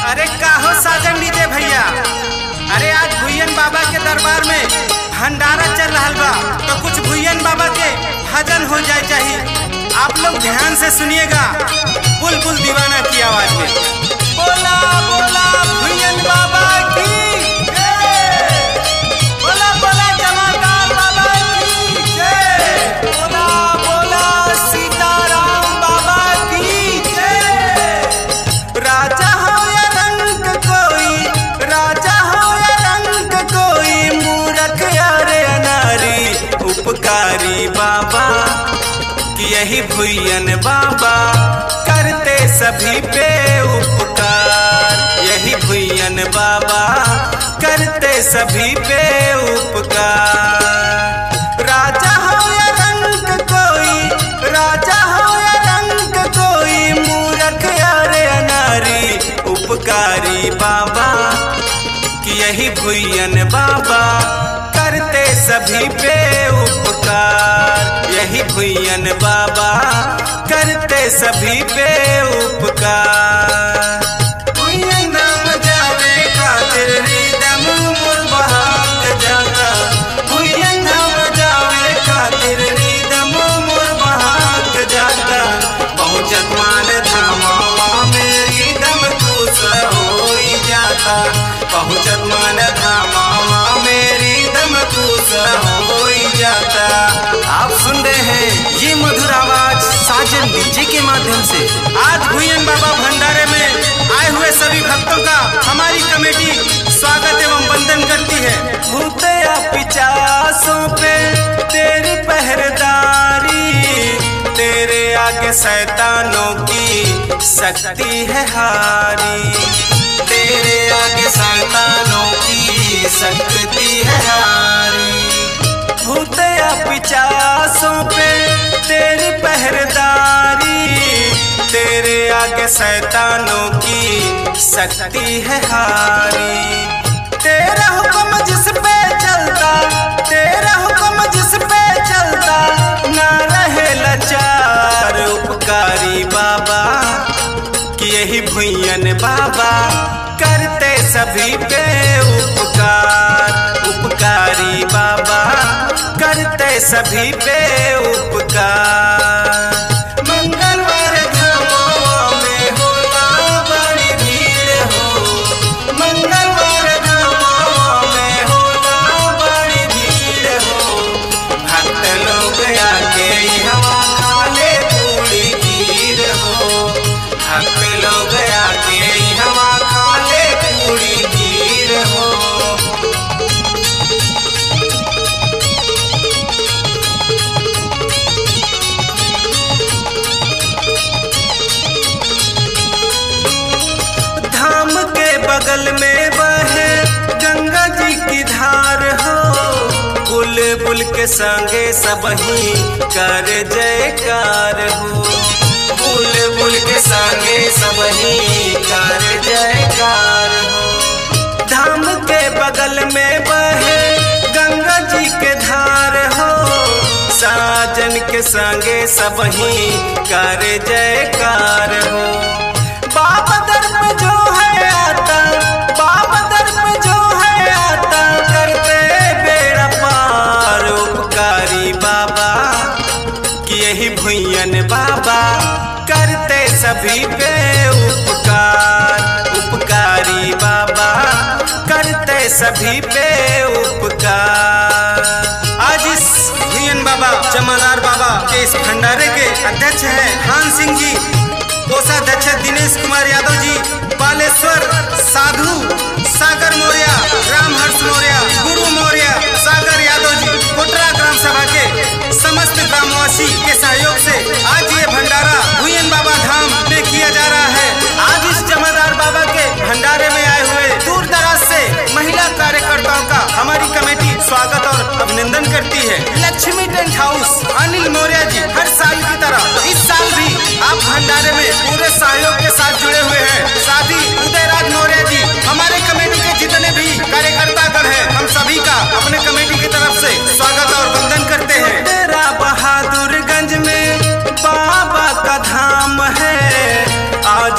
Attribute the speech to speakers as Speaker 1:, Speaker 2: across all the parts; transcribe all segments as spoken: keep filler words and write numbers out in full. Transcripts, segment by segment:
Speaker 1: अरे काहो साजन डीजे भैया, अरे आज भुयन बाबा के दरबार में भंडारा चल रहा बा, तो कुछ भुयन बाबा के भजन हो जाए चाहिए। आप लोग ध्यान से सुनिएगा बुलबुल दीवाना की आवाज में। बोला बोला भुयन बाबा की जय, बोला बोला जमादार बाबा की जय, बोला बोला सीताराम बाबा की जय। राजा हो या रंग कोई, राजा हो या रंग कोई, मूरख यारे अनारी, उपकारी बाबा कि यही भुयन बाबा करते सभी पे उपकार। यही भुयन बाबा करते सभी पे उपकार। राजा हो या रंग कोई, राजा हो या रंग कोई, मूरख यारे अनारी, उपकारी बाबा कि यही भुयन बाबा करते सभी पे उपकार। यही भुयन बाबा करते सभी पे उपकार। भुयन नाम जावे खातिर रिदम मोर बहाक जाता, भुयन नाम जावे खातिर रिदम मोर बहाक जाता। पहुँचत मान धामवा में रिदम खुश होई जाता, पहुँचत मान धामवा में रिदम खुश होई जाता। आप सुन रहे हैं ये मधुर आवाज साजन डीजे के माध्यम से। आज भुयन बाबा भंडारे में आए हुए सभी भक्तों का हमारी कमेटी स्वागत एवं वंदन करती है। भूतिया पिचासों पे तेरी पहरेदारी, तेरे आगे शैतानों की शक्ति है हारी, तेरे आगे शैतानों की शक्ति है हारी। भूतिया पिचासों पे तेरी पहरेदारी, तेरे आगे शैतानों की शक्ति है हारी। तेरा हुक्म जिस पे चलता, तेरा हुक्म जिस पे चलता, ना रहे लाचार, उपकारी बाबा कि यही भुयन बाबा करते सभी पे उपकार। उपकारी बाबा करते सभी पे उपकार। मंगलवार धामों में होला बड़ी भीड़ हो, मंगलवार धामों में होला बड़ी भीड़ हो। भक्त लोग आके हवा खाले पूरी खीर हो, भक्त लोग आके हवा खाले पूरी खीर हो। बगल में बहे गंगा जी की धार हो, बुलबुल के संगे सबही कर जयकार हो, बुलबुल के संगे सबही कर जयकार हो। धाम के बगल में बहे गंगा जी के धार हो, साजन के संगे सबही कर जयकार हो। बाबा दर पे जो है आता, बाबा दर पे जो है आता, करते बेड़ा पार, उपकारी बाबा कि यही भुयन बाबा करते सभी पे उपकार। उपकारी बाबा करते सभी पे उपकार। आज इस भुयन बाबा जमादार बाबा के इस भंडारे के अध्यक्ष हैं खान सिंह जी, कोषाध्यक्ष दिनेश कुमार यादव जी, बालेश्वर साधु, सागर मौर्य, रामहर्ष मौर्य, गुरु मौर्य, सागर यादव जी, कोटरा ग्राम सभा के समस्त ग्रामवासी के सहयोग से आज ये भंडारा भुयन बाबा धाम में किया जा रहा है। आज इस जमादार बाबा के भंडारे में आए हुए दूर दराज से महिला कार्यकर्ताओं का हमारी कमेटी स्वागत और अभिनंदन करती है। लक्ष्मी टेंट हाउस अनिल मौर्य जी, हर साल की तरह इस साल भी आप भंडारे में पूरे सहयोग के साथ जुड़े हुए हैं। साथ ही उदयराज मौर्य जी, हमारे कमेटी के जितने भी कार्यकर्ता गण हैं, हम सभी का अपने कमेटी की तरफ से स्वागत और वंदन करते हैं। तेरा बहादुरगंज में बाबा का धाम है, आज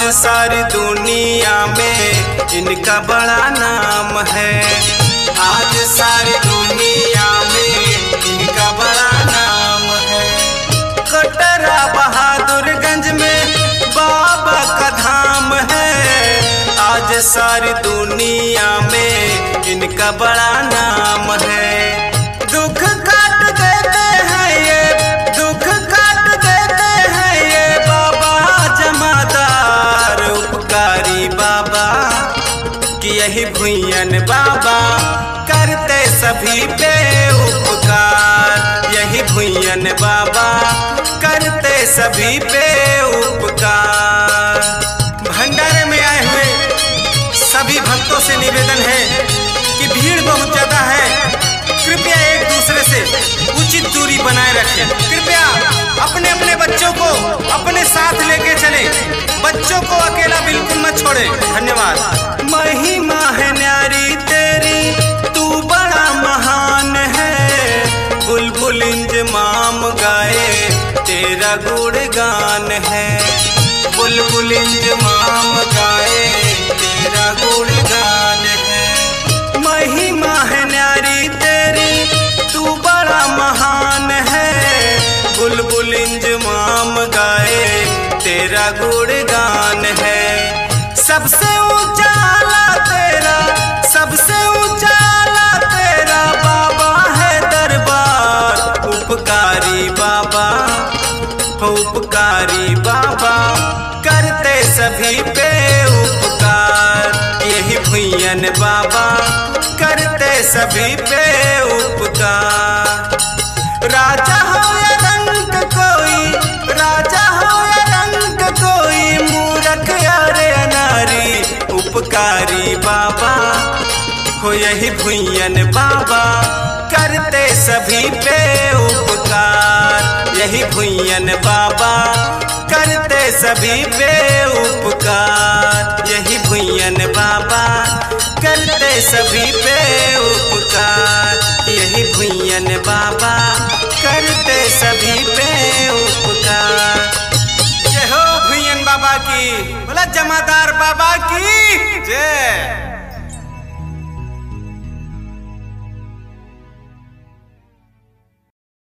Speaker 1: सारी दुनिया में इनका बड़ा नाम है। आज सारी दुनिया में इनका बड़ा नाम है। कटरा बहादुरगंज में बाबा का धाम है। आज सारी दुनिया में इनका बड़ा नाम है। दुख काट देते हैं ये, दुख काट देते हैं ये बाबा जमादार उपकारी बाबा कि यही भुइयन बाबा करते सभी पे उपकार। यही भुइयन बाबा करते सभी पे उपकार। भंडारे में आए हुए सभी भक्तों से निवेदन है कि भीड़ बहुत ज्यादा है, कृपया एक दूसरे से उचित दूरी बनाए रखें। कृपया अपने अपने बच्चों को अपने साथ लेके चलें, बच्चों को अकेला बिल्कुल मत छोड़ें। धन्यवाद। महिमा है न्यारी तेरी, तू बड़ा महान है। बुलबुल इंजमाम गाए तेरा गुणगान है। बुलबुल इंजमाम गाए तेरा गुणगान है। महिमा है न्यारी तेरी, तू बड़ा महान है। बुलबुल इंजमाम गाए तेरा गुणगान है। सबसे ऊंचाला तेरा, सबसे ऊंचाला तेरा बाबा है दरबार। उपकारी बाबा, उपकारी बाबा करते सभी पे उपकार। यही भुइयन बाबा करते सभी पे उपकार। राजा हो या रंग कोई, राजा हो या रंग कोई, मूर्ख यारे अनारी उपकारी बाबा हो। यही भुइयन बाबा करते सभी पे उपकार। यही भुइयन बाबा करते सभी पे उपकार। यही भुइयन बाबा करते सभी पे उपकार। यही भुइयन बाबा करते सभी पे उपकार। जय हो भुइयन बाबा की, बोला जमादार बाबा की जय।